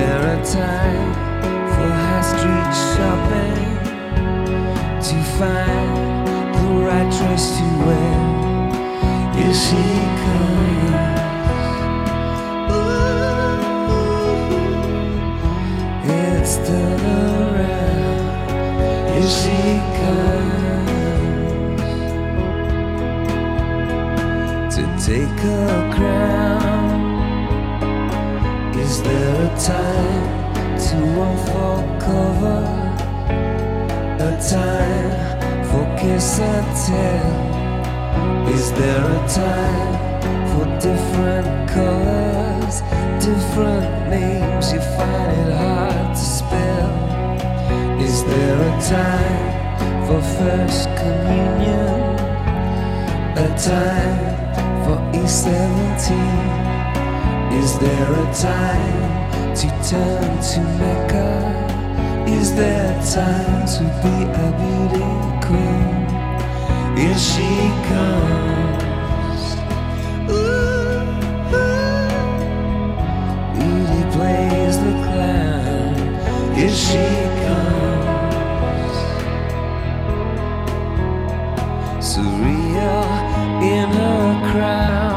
there a time for high street shopping to find the right dress to wear? Here she comes. Ooh, it's still around. Here she comes to take her crown. Is there a time to unfold cover? A time for kiss and tell? Is there a time for different colors, different names you find it hard to spell? Is there a time for first communion? A time for E17? Is there a time to turn to Mecca? Is there time to be a beauty queen? Here she comes. Ooh, beauty plays the clown. Here she comes. Surreal in her crown.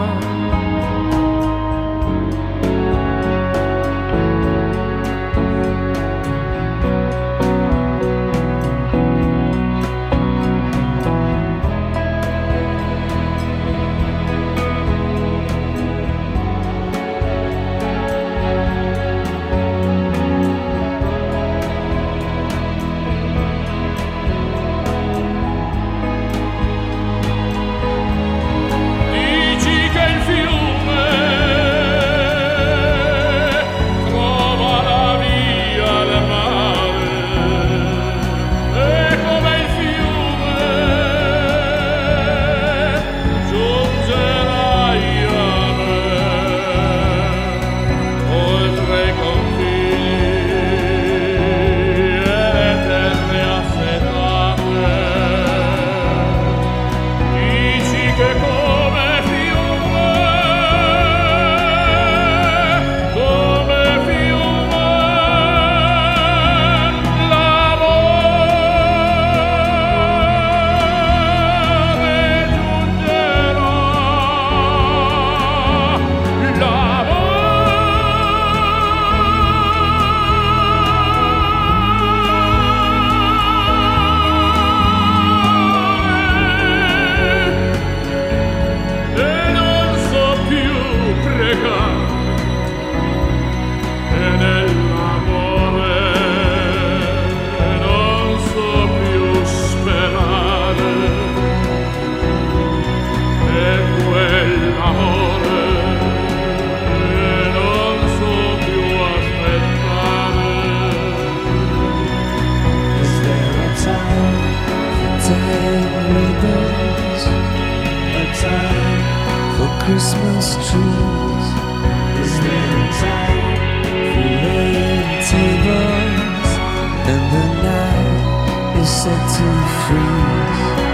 Christmas trees. Is there a time for laying tables? And the night is set to freeze.